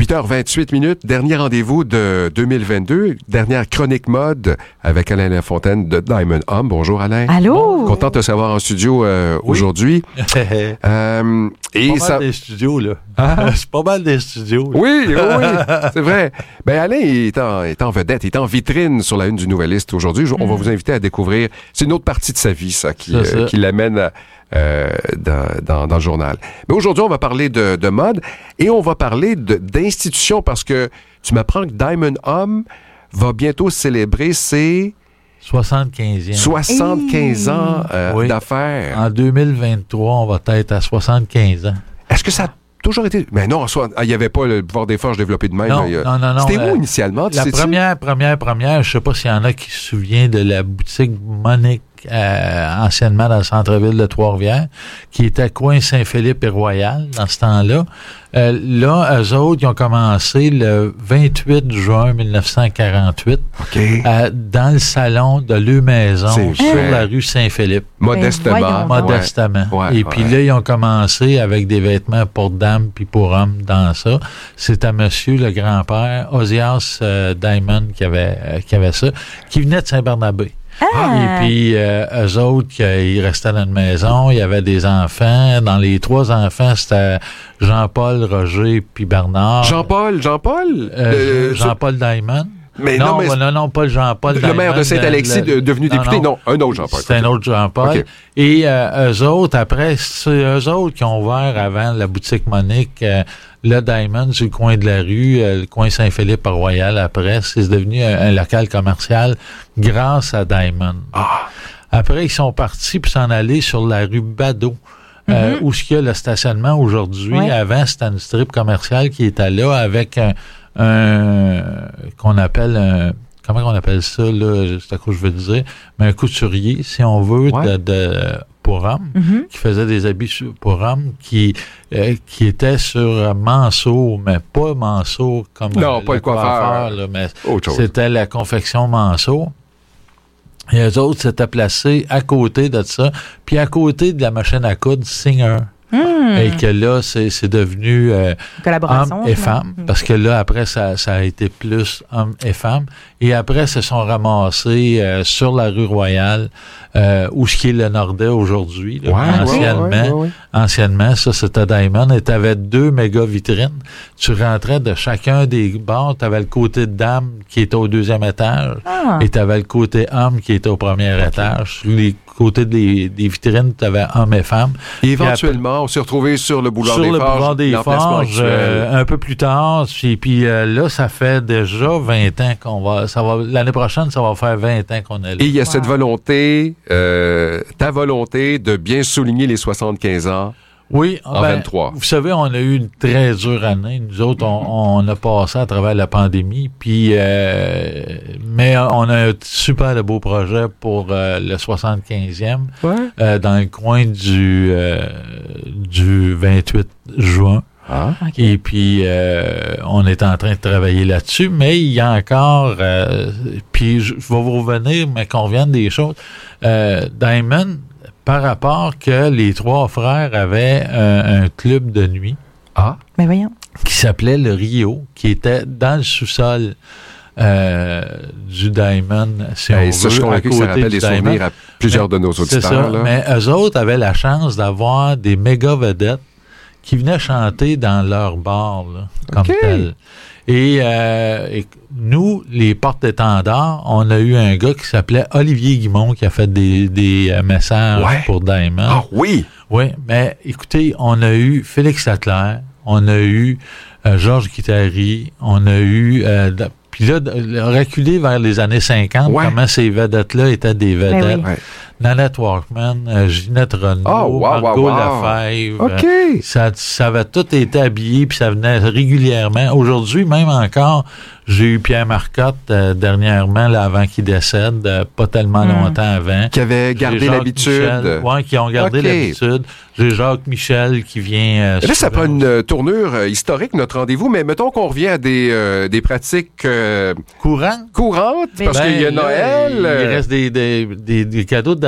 8h28, dernier rendez-vous de 2022, dernière chronique mode avec Alain Lafontaine de Diamond Home. Bonjour Alain. Allô? Content de te savoir en studio aujourd'hui. Et ça... mal des studios, là. Ah? C'est pas mal des studios. Là. Oui, c'est vrai. Ben Alain est en vedette, il est en vitrine sur la une du Nouvelliste aujourd'hui. On va vous inviter à découvrir, c'est une autre partie de sa vie, ça, qui l'amène dans le journal. Mais aujourd'hui, on va parler de mode et on va parler d'institutions parce que tu m'apprends que Diamond Home va bientôt célébrer ses 75e. 75 ans d'affaires. En 2023, on va être à 75 ans. Est-ce que ça a toujours été... Mais non, il n'y avait pas le pouvoir des forges développé de même. Non. C'était où initialement? La première, je sais pas s'il y en a qui se souviennent de la boutique Monique, anciennement dans le centre-ville de Trois-Rivières, qui était coin Saint-Philippe et Royal dans ce temps-là. Là, eux autres, ils ont commencé le 28 juin 1948 dans le salon de leur maison sur la rue Saint-Philippe. Modestement. Ouais. Et puis là, ils ont commencé avec des vêtements pour dames puis pour hommes dans ça. C'était monsieur le grand-père, Ozias Diamond, qui avait ça, qui venait de Saint-Barnabé. Et puis, eux autres, ils restaient dans une maison, il y avait des enfants. Dans les 3 enfants, c'était Jean-Paul, Roger, puis Bernard. Jean-Paul Diamond. Mais non, pas Jean-Paul Diamond. Le maire de Saint-Alexis, devenu député, non, un autre Jean-Paul. C'est un autre Jean-Paul. Okay. Et eux autres, après, c'est eux autres qui ont ouvert avant la boutique Monique, le Diamond sur le coin de la rue, le coin Saint-Philippe à Royal après. C'est devenu un local commercial grâce à Diamond. Après, ils sont partis pour s'en aller sur la rue Badeau. Où il y a le stationnement aujourd'hui. Oui. Avant, c'était une strip commerciale qui était là avec qu'on appelle comment on appelle ça, là, c'est à quoi je veux dire, mais un couturier, si on veut, pour hommes, qui faisait des habits pour hommes, qui était sur Mansour, mais pas Mansour comme pas le coiffeur, là, mais c'était la confection Mansour. Et eux autres s'étaient placés à côté de ça, puis à côté de la machine à coudre Singer. Et que là, c'est devenu hommes et femmes. Parce que là, après, ça a été plus hommes et femmes. Et après, se sont ramassés sur la rue Royale, où ce qui est le Nordais aujourd'hui. Là, anciennement, ça, c'était Diamond. Et tu avais 2 méga vitrines. Tu rentrais de chacun des bars. Tu avais le côté de dames qui était au 2e étage. Et tu avais le côté homme qui était au 1er étage. Sur les côtés des vitrines, tu avais hommes et femmes. Et éventuellement, on s'est retrouvés sur le boulevard des Forges. Un peu plus tard. Et puis là, ça fait déjà 20 ans l'année prochaine, ça va faire 20 ans qu'on est là. Et il y a cette volonté, ta volonté de bien souligner les 75 ans. Oui, en 23. Vous savez, on a eu une très dure année. Nous autres, on a passé à travers la pandémie, puis mais on a un super de beau projet pour le 75e dans le coin du 28 juin. Et puis, on est en train de travailler là-dessus, mais il y a encore... puis, je vais vous revenir, mais qu'on revienne des choses. Diamond, par rapport que les 3 frères avaient un club de nuit ben voyons. Qui s'appelait le Rio, qui était dans le sous-sol du Diamond, si on veut, je suis convaincu que ça rappelle des souvenirs à plusieurs de nos auditeurs. C'est ça, là. Mais eux autres avaient la chance d'avoir des méga vedettes qui venaient chanter dans leur bar, là, comme tel. Et nous, les porte-étendards, on a eu un gars qui s'appelait Olivier Guimond qui a fait des messages pour Diamond. Ah oui! Oui, mais écoutez, on a eu Félix Leclerc, on a eu Georges Guittari, on a eu... puis là, reculer vers les années 50, comment ces vedettes-là étaient des vedettes. Nanette Walkman, Ginette Renault, Margot Lefebvre. Ça avait tout été habillé, puis ça venait régulièrement. Aujourd'hui, même encore, j'ai eu Pierre Marcotte dernièrement, là, avant qu'il décède, pas tellement longtemps avant. Qui avait gardé l'habitude. Oui, qui ont gardé l'habitude. J'ai Jacques Michel qui vient... là, ça prend une tournure historique, notre rendez-vous, mais mettons qu'on revient à des pratiques... courantes, parce qu'il y a Noël. Il reste des cadeaux de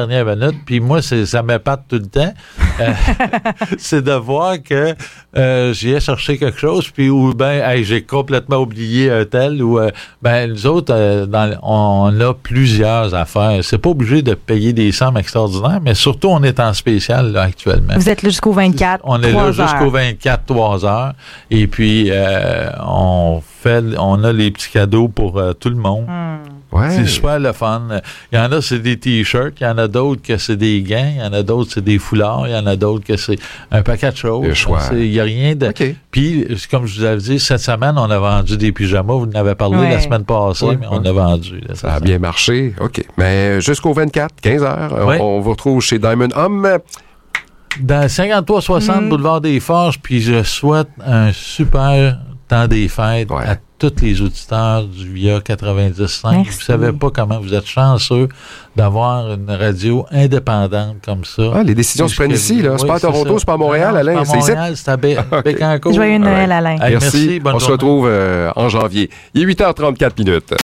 dernière minute, puis moi, ça m'épate tout le temps, c'est de voir que j'y ai cherché quelque chose, puis ou ben j'ai complètement oublié un tel, ou nous autres, on a plusieurs affaires. C'est pas obligé de payer des sommes extraordinaires, mais surtout, on est en spécial là, actuellement. Vous êtes là jusqu'au 24, on est là jusqu'au 24, 3 heures, et puis on a les petits cadeaux pour tout le monde. Ouais. C'est super le fun. Il y en a, c'est des t-shirts. Il y en a d'autres que c'est des gants. Il y en a d'autres, c'est des foulards. Il y en a d'autres que c'est un paquet de choses. Le choix. Il n'y a rien de... Okay. Puis, comme je vous avais dit, cette semaine, on a vendu des pyjamas. Vous en avez parlé la semaine passée, mais on a vendu. Là, ça a bien marché. OK. Mais jusqu'au 24, 15 heures, on vous retrouve chez Diamond Home. Dans 5360 Boulevard des Forges, puis je souhaite un super temps des fêtes à tous les auditeurs du VIA 95. Merci. Vous savez pas comment vous êtes chanceux d'avoir une radio indépendante comme ça. Ah, les décisions se prennent ici, là. C'est pas à Toronto, c'est pas à Montréal, Alain. C'est à Montréal, c'est à Bécancour. Joyeux Noël, Alain. Merci. On se retrouve en janvier. Il est 8h34.